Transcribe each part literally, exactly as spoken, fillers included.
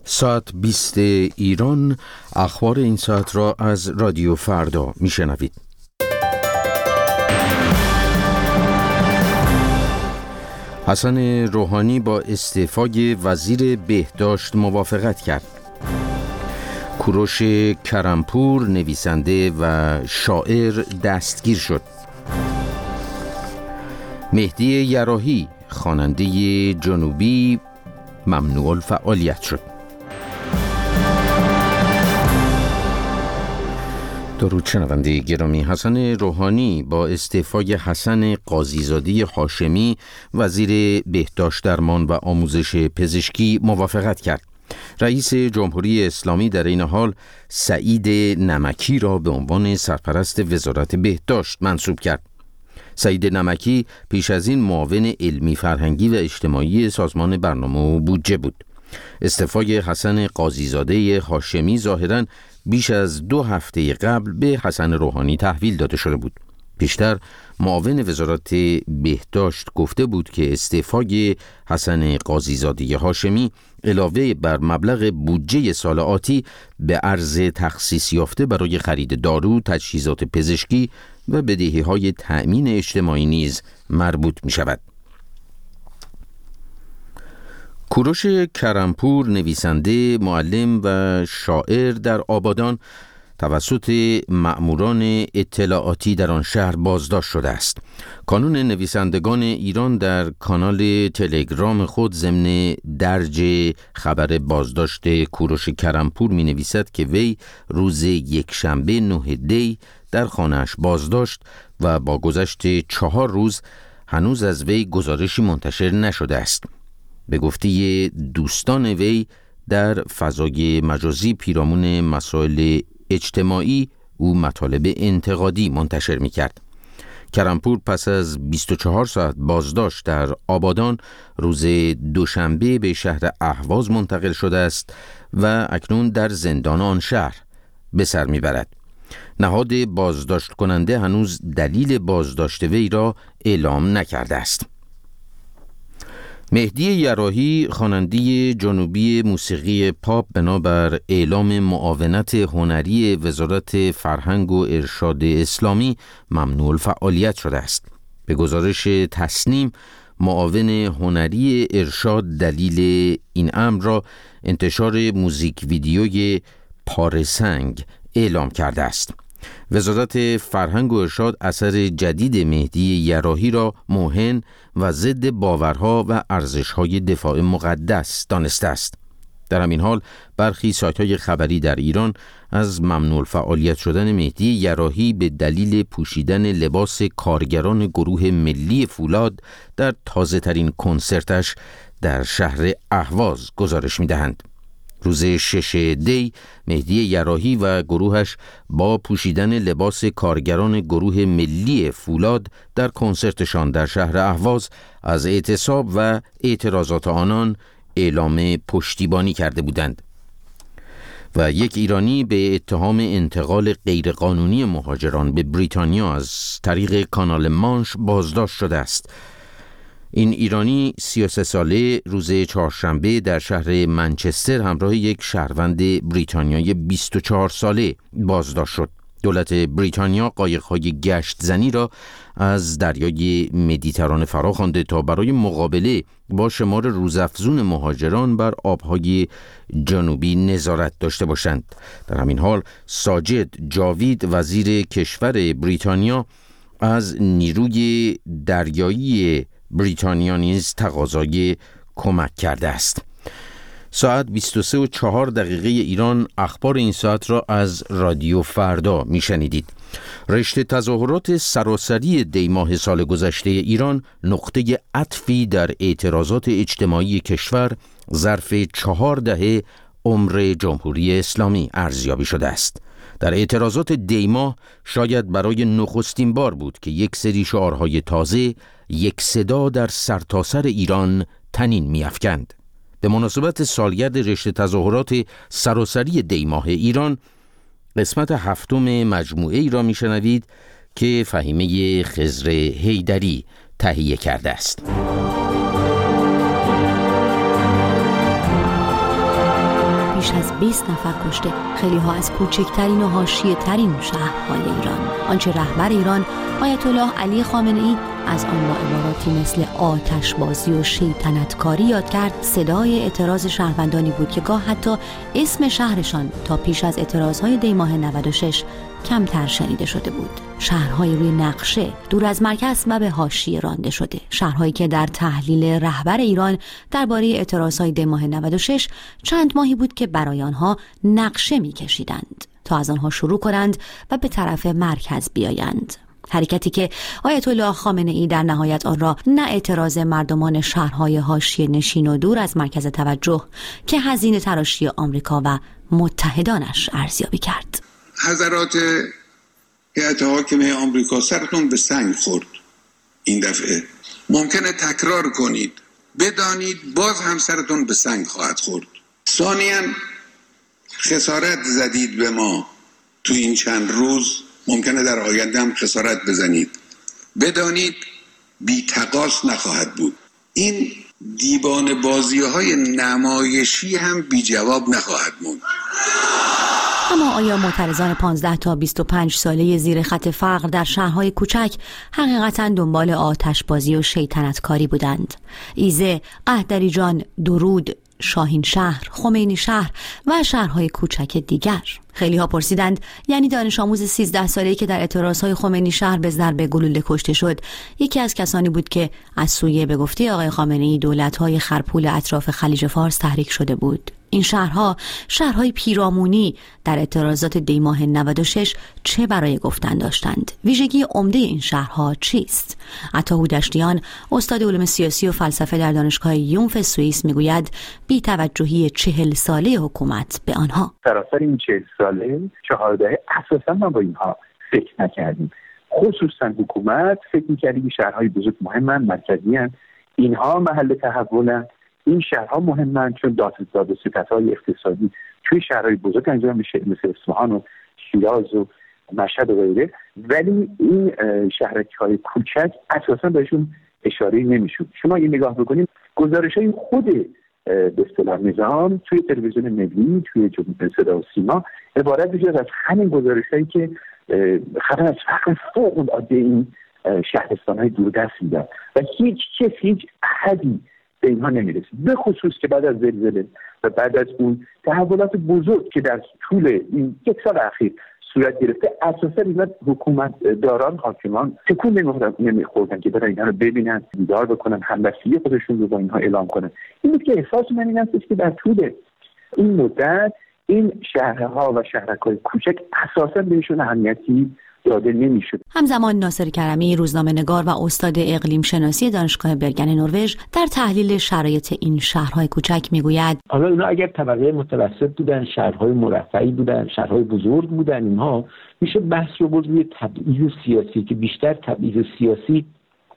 ساعت بیست ایران، اخبار این ساعت را از رادیو فردا میشنوید. حسن روحانی با استعفای وزیر بهداشت موافقت کرد. کوروش کرمپور نویسنده و شاعر دستگیر شد. مهدی یراحی خواننده جنوبی ممنوع الفعالیت شد. درود شنونده گرامی، حسن روحانی با استعفای حسن قاضیزاده هاشمی وزیر بهداشت درمان و آموزش پزشکی موافقت کرد. رئیس جمهوری اسلامی در این حال سعید نمکی را به عنوان سرپرست وزارت بهداشت منصوب کرد. سعید نمکی پیش از این معاون علمی فرهنگی و اجتماعی سازمان برنامه و بودجه بود. استعفای حسن قاضیزاده هاشمی ظاهراً بیش از دو هفته قبل به حسن روحانی تحویل داده شده بود. پیشتر معاون وزارت بهداشت گفته بود که استعفای حسن قاضیزاده هاشمی علاوه بر مبلغ بودجه سال آتی به ارز تخصیص یافته برای خرید دارو، تجهیزات پزشکی و بدهی‌های تأمین اجتماعی نیز مربوط می شود. کوروش کرمپور نویسنده، معلم و شاعر در آبادان توسط مأموران اطلاعاتی در آن شهر بازداشت شده است. کانون نویسندگان ایران در کانال تلگرام خود ضمن درج خبر بازداشت کوروش کرمپور می نویسد که وی روز یکشنبه نه دی در خانه‌اش بازداشت و با گذشت چهار روز هنوز از وی گزارشی منتشر نشده است. به گفته دوستان وی در فضای مجازی پیرامون مسائل اجتماعی او مطالب انتقادی منتشر می‌کرد. کرمپور پس از بیست و چهار ساعت بازداشت در آبادان روز دوشنبه به شهر اهواز منتقل شده است و اکنون در زندان آن شهر به سر می‌برد. نهاد بازداشت کننده هنوز دلیل بازداشت وی را اعلام نکرده است. مهدی یراحی خواننده جنوبی موسیقی پاپ بنابر اعلام معاونت هنری وزارت فرهنگ و ارشاد اسلامی ممنوع الفعالیت شده است. به گزارش تصنیم، معاون هنری ارشاد دلیل این امر را انتشار موزیک ویدیوی پارسنگ اعلام کرده است. وزارت فرهنگ و ارشاد اثر جدید مهدی یراحی را موهن و ضد باورها و ارزش‌های دفاع مقدس دانسته است. در همین حال برخی سایت‌های خبری در ایران از ممنوع الفعالیت شدن مهدی یراحی به دلیل پوشیدن لباس کارگران گروه ملی فولاد در تازه‌ترین کنسرتش در شهر اهواز گزارش می‌دهند. روز شش دی مهدی یراحی و گروهش با پوشیدن لباس کارگران گروه ملی فولاد در کنسرتشان در شهر اهواز از اعتصاب و اعتراضات آنان اعلام پشتیبانی کرده بودند. و یک ایرانی به اتهام انتقال غیرقانونی مهاجران به بریتانیا از طریق کانال مانش بازداشت شده است. این ایرانی سی و سه ساله روز چهارشنبه در شهر منچستر همراه یک شهروند بریتانیایی بیست و چهار ساله بازداشت شد. دولت بریتانیا قایق‌های گشت زنی را از دریای مدیترانه فرا خوانده تا برای مقابله با شمار روزافزون مهاجران بر آبهای جنوبی نظارت داشته باشند. در همین حال ساجد جاوید وزیر کشور بریتانیا از نیروی دریایی بریتانیا نیز تقاضای کمک کرده است. ساعت بیست و سه و چهار دقیقه ایران، اخبار این ساعت را از رادیو فردا میشنیدید. رشته تظاهرات سراسری دی ماه سال گذشته ایران نقطه عطفی در اعتراضات اجتماعی کشور ظرف چهار دهه عمر جمهوری اسلامی ارزیابی شده است. در اعتراضات دی ماه شاید برای نخستین بار بود که یک سری شعارهای تازه یک صدا در سرتاسر ایران تنین می‌افکند. به مناسبت سالگرد رشته تظاهرات سراسری دی ماه ایران، قسمت هفتم مجموعه ای را میشنوید که فهیمه خضر حیدری تهیه کرده است. بیش از بیست نفر کشته، خیلی ها از کوچکترین و حاشیه ترین شهرهای ایران. آنچه رهبر ایران آیت الله علی خامنه ای از آن با عباراتی مثل آتشبازی و شیطنتکاری یاد کرد، صدای اعتراض شهروندانی بود که گاه حتی اسم شهرشان تا پیش از اعتراضهای دی ماه نود و شش کمتر شنیده شده بود. شهرهای روی نقشه، دور از مرکز و به حاشیه رانده شده، شهرهایی که در تحلیل رهبر ایران درباره اعتراضهای دی ماه نود و شش چند ماهی بود که برای آنها نقشه می‌کشیدند تا از آنها شروع کنند و به طرف مرکز بیایند. حرکتی که آیت الله خامنه ای در نهایت آن را نه اعتراض مردمان شهرهای حاشیه نشین و دور از مرکز توجه که هزینه تراشی آمریکا و متحدانش ارزیابی کرد. حضرات هیئت حاکمه آمریکا، سرتون به سنگ خورد. این دفعه ممکنه تکرار کنید، بدانید باز هم سرتون به سنگ خواهد خورد. ثانیاً خسارت زدید به ما تو این چند روز، ممکنه در آینده هم خسارت بزنید. بدانید بی تقاص نخواهد بود. این دیوان بازی های نمایشی هم بی جواب نخواهد موند. اما آیا معترضان پانزده تا بیست و پنج ساله زیر خط فقر در شهرهای کوچک حقیقتاً دنبال آتشبازی و شیطنتکاری بودند؟ ایزه، قهدریجان، درود، شاهین شهر، خمینی شهر و شهرهای کوچک دیگر. خیلی ها پرسیدند یعنی دانش آموز سیزده ساله‌ای که در اعتراضهای خمینی شهر به ضرب گلوله کشته شد یکی از کسانی بود که از سوی به گفته آقای خامنه‌ای دولت‌های خرپول اطراف خلیج فارس تحریک شده بود. این شهرها، شهرهای پیرامونی در اعتراضات دی ماه نود و شش چه برای گفتن داشتند؟ ویژگی عمده این شهرها چیست؟ عطا هودشتیان، استاد علوم سیاسی و فلسفه در دانشگاه یونف سوئیس میگوید بی‌توجهی چهل ساله حکومت به آنها. سراسر این چهل ساله چهار دهه اساسا ما با اینها فکر نکردیم. خصوصا حکومت فکر می‌کردی که شهرهای بزرگ مهمن، مرکزی‌اند، اینها محل تحولن. این شهرها مهمن چون داد و ستدهای اقتصادی توی شهرهای بزرگ انجام میشه مثل اصفهان و شیراز و مشهد و غیره، ولی این شهرک‌های کوچک اساسا بهشون اشاره نمیشد. شما یه نگاه بکنید گزارش‌های خود به اصطلاح نظام توی تلویزیون ملی، توی صدا و سیما عبارت میشه از همین گزارش‌هایی که خبر از فقر فوق‌العاده این شهرستان‌های دوردست میدن و هیچ کس هیچ احدی به اینها نمیرسید، به خصوص که بعد از زلزله و بعد از اون تحولات بزرگ که در طول این یک سال اخیر صورت گرفته، اساسا اینا حکومت داران، حاکمان تکون نمیخوردن که برای اینا رو ببینن، دیدار بکنن، همبستگی خودشون رو با اینها اعلام کنن. این بود که احساس من این است که در طول این مدت این شهرها و شهرک‌های کوچک اساسا بهشون اهمیتی داده نمیشد. همزمان ناصر کرمی، روزنامه‌نگار و استاد اقلیم شناسی دانشگاه برگن نروژ، در تحلیل شرایط این شهرهای کوچک میگوید حالا اینا اگر طبقه متوسط بودن، شهرهای مرفهی بودن، شهرهای بزرگ بودن، اینها میشه بحث رو برد روی تبعیض سیاسی که بیشتر تبعیض سیاسی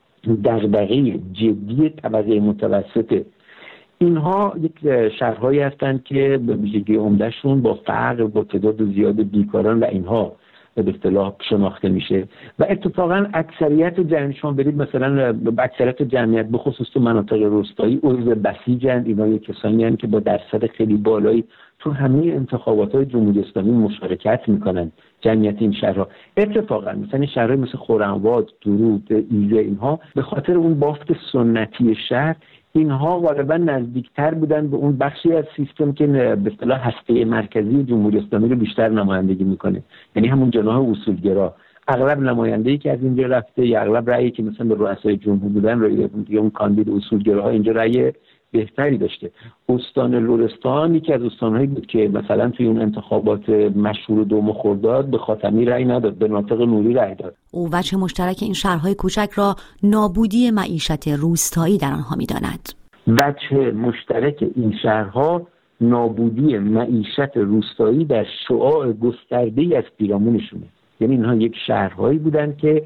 دغدغه جدی طبقه متوسطه. اینها یک شهرهایی هستند که به ویژگی عمدهشون با فقر، با تعداد زیاد بیکاران و اینها به اصطلاح شناخته میشه و اتفاقا اکثریت جمعیت، شما برید مثلا اکثریت جمعیت به خصوص تو مناطق روستایی عضو بسیجند. اینا یک کسانی هستند که با درصد خیلی بالایی تو همه انتخابات‌های جمهوری اسلامی مشارکت میکنن. جمعیت این شهرها اتفاقا مثلا شهرهای مثل خرم‌آباد، درود، ایزه، اینها به خاطر اون بافت سنتی شهر اینها غالبا نزدیکتر بودن به اون بخشی از سیستم که به اصطلاح هسته مرکزی جمهوری اسلامی رو بیشتر نمایندگی میکنه، یعنی همون جناح اصولگرا. اغلب نماینده‌ای که از اینجا رفته یا اغلب رأیی که مثلا به رؤسای جمهور بودن رو یا اون کاندید اصولگراها اینجا رأی بهتری داشته. استان لرستان یکی از استان‌هایی بود که مثلا توی اون انتخابات مشهور دوم خرداد به خاتمی رأی نداد، به ناطق نوری رأی داد. او وجه مشترک این شهرهای کوچک را نابودی معیشت روستایی در آنها می‌داند. وجه مشترک این شهرها نابودی معیشت روستایی در شعاع گسترده‌ای از پیرامونشونه. یعنی اینها یک شهرهایی بودن که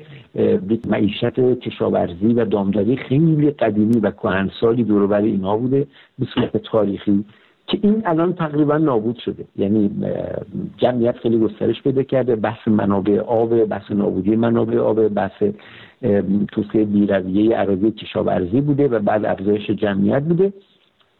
معیشت کشاورزی و دامداری خیلی قدیمی و کهنسالی دور و بر اینها بوده به صورت تاریخی که این الان تقریبا نابود شده. یعنی جمعیت خیلی گسترش پیدا کرده، بحث منابع آب، بحث نابودی منابع آب، بحث توسعه بی‌رویه اراضی کشاورزی بوده و بعد افزایش جمعیت بوده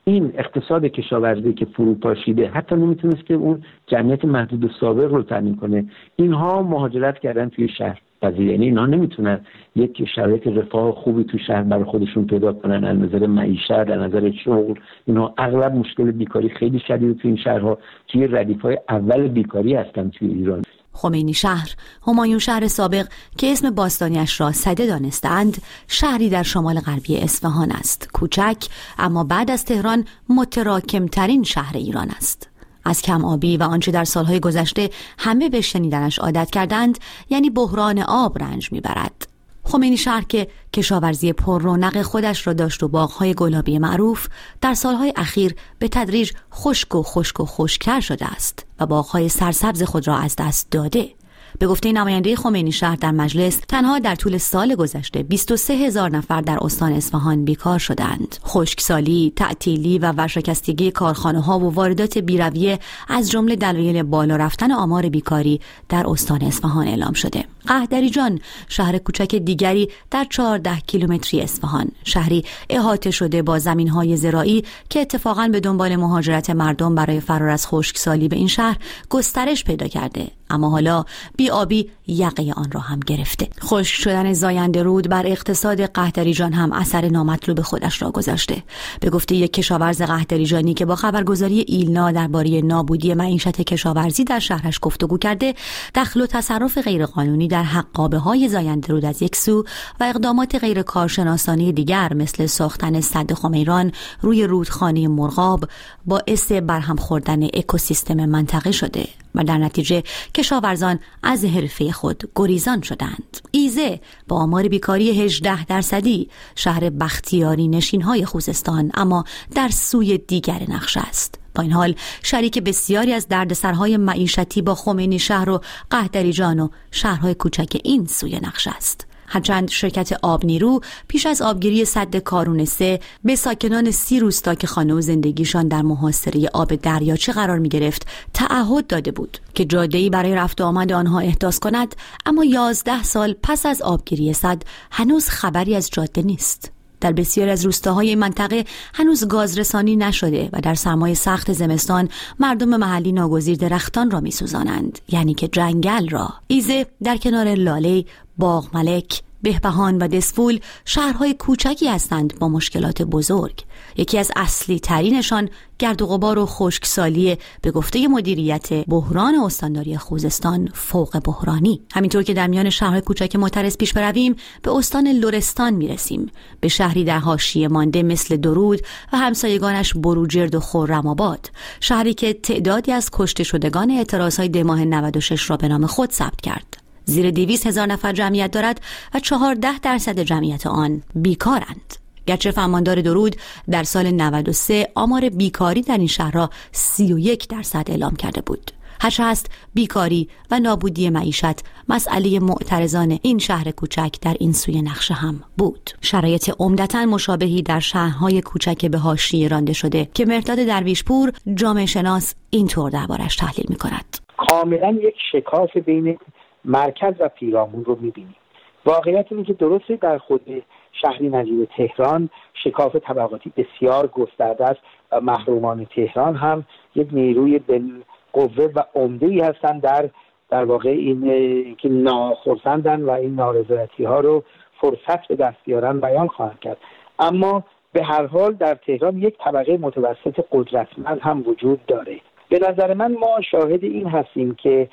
این اقتصاد کشاورزی که فروپاشیده حتی نمیتونست که اون جمعیت محدود سابق رو تامین کنه. اینها مهاجرت کردن توی شهر پذیر، یعنی اینها نمیتونن یک شرایط رفاه خوبی تو شهر برای خودشون پیدا کنن از نظر معیشت، از نظر شغل. اینها اغلب مشکل بیکاری خیلی شدید تو این شهرها توی ردیف‌های اول بیکاری هستن توی ایران. خمینی شهر، همایون شهر سابق که اسم باستانیش را سده دانستند، شهری در شمال غربی اصفهان است. کوچک اما بعد از تهران متراکمترین شهر ایران است. از کم آبی و آنچه در سالهای گذشته همه به شنیدنش عادت کردند، یعنی بحران آب، رنج میبرد. خمینی شهر که کشاورزی پر رونق خودش را داشت و باغ‌های گلابی معروف، در سالهای اخیر به تدریج خشک و خشک و خشک‌تر شده است و باغ‌های سرسبز خود را از دست داده. به گفته نماینده خمینی شهر در مجلس، تنها در طول سال گذشته بیست و سه هزار نفر در استان اصفهان بیکار شدند. خشکسالی، تعطیلی و ورشکستگی کارخانه‌ها و واردات بی‌رویه از جمله دلایل بالا رفتن آمار بیکاری در استان اصفهان اعلام شده. قهدریجان، شهر کوچک دیگری در چهارده کیلومتری اصفهان، شهری احاطه شده با زمین‌های زراعی که اتفاقاً به دنبال مهاجرت مردم برای فرار از خشکسالی به این شهر گسترش پیدا کرده، اما حالا بی‌آبی یقه آن را هم گرفته. خشک شدن زاینده رود بر اقتصاد قهدریجان هم اثر نامطلوب خودش را گذاشته. به گفته یک کشاورز قهدریجانی که با خبرگزاری ایلنا درباره نابودی معیشت کشاورزی در شهرش گفتگو کرده، دخل و تصرف غیرقانونی در حقابه‌های زاینده رود از یک سو و اقدامات غیر کارشناسانه دیگر مثل ساختن سد خمیران روی رودخانه مرغاب باعث برهم خوردن اکوسیستم منطقه شده و در نتیجه کشاورزان از حرفه خود گریزان شدند. ایزه با آمار بیکاری هجده درصدی شهر بختیاری نشین‌های خوزستان اما در سوی دیگر نقشه است. با این حال شریک بسیاری از دردسرهای معیشتی با خمینی شهر و قهدریجان و شهرهای کوچک این سوی نقشه است. هرچند شرکت آب نیرو پیش از آبگیری سد کارون سه به ساکنان سی روستا که خانه و زندگیشان در محاصره آب دریاچه قرار می گرفت تعهد داده بود که جاده‌ای برای رفت و آمد آنها احداث کند، اما یازده سال پس از آبگیری سد هنوز خبری از جاده نیست. در بسیاری از روستاهای این منطقه هنوز گاز رسانی نشده و در سرمای سخت زمستان مردم محلی ناگزیر درختان را می‌سوزانند، یعنی که جنگل را. ایزه در کنار لاله، باغ ملک، بهبهان و دسفول شهرهای کوچکی هستند با مشکلات بزرگ. یکی از اصلی ترینشان گرد و غبار و خشکسالی به گفته مدیریت بحران استانداری خوزستان فوق بحرانی. همینطور که در میان شهرهای کوچک معترض پیش برویم به استان لرستان میرسیم، به شهری در حاشیه مانده مثل درود و همسایگانش بروجرد و خرم‌آباد، شهری که تعدادی از کشته شدگان اعتراضهای دی ماه نود و شش را به نام خود ثبت کرد. زیر دویست هزار نفر جمعیت دارد و چهارده درصد جمعیت آن بیکارند. گرچه فرماندار درود در سال نود و سه آمار بیکاری در این شهر را سی و یک درصد اعلام کرده بود. هرچه هست بیکاری و نابودی معیشت مسئله معترضان این شهر کوچک در این سوی نقشه هم بود. شرایط عمدتاً مشابهی در شهرهای کوچک به حاشیه رانده شده که مرداد درویشپور، جامعه شناس، اینطور دربارش تحلیل می‌کند. کاملاً یک شکاف بین مرکز و پیرامون رو می‌بینیم. واقعیت اینه که درسته در خود شهری نظیر تهران شکاف طبقاتی بسیار گسترده است و محرومان تهران هم یک نیروی بالقوه و عمده‌ای هستند در در واقع این که ناخرسندن و این نارضایتی ها رو فرصت به دست بیارن بیان خواهند کرد. اما به هر حال در تهران یک طبقه متوسط قدرتمند هم وجود داره. به نظر من ما شاهد این هستیم که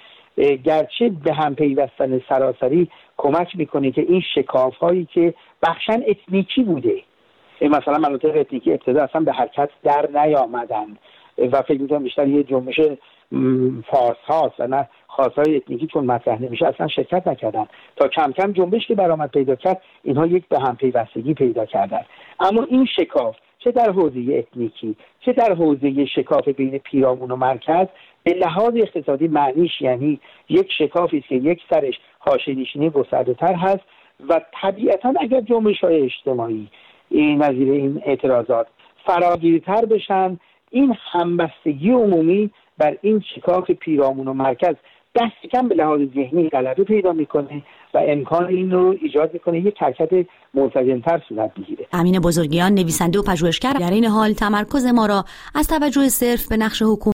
گرچه به هم پیوستن سراسری کمک میکنه که این شکاف هایی که بخشاً اتنیکی بوده، مثلا مناطق اتنیکی ابتدا اصلا به حرکت در نیامدن و فکر میکنم بیشتر یه جنبش فارس هاست و نه خاصهای اتنیکی چون مطرح نمیشه اصلا شرکت نکردن، تا کم کم جنبش که برآمد پیدا کرد اینها یک به هم پیوستگی پیدا کردن. اما این شکاف چه در حوزه اتنیکی چه در حوزه شکاف بین پیرامون و مرکز به لحاظ اقتصادی معنیش یعنی یک شکافی است که یک سرش حاشیه‌نشینی گسترده‌تر هست و طبیعتاً اگر جنبش‌های اجتماعی این نظیر این اعتراضات فراگیرتر بشن، این همبستگی عمومی بر این شکاف پیرامون و مرکز دست کم به لحاظ ذهنی غلبه پیدا میکنه و امکان این رو ایجاد میکنه یک حرکت منسجم‌تر صورت بگیره. امین بزرگیان، نویسنده و پژوهشگر، در این حال تمرکز ما را از توجه صرف به نقش حکومت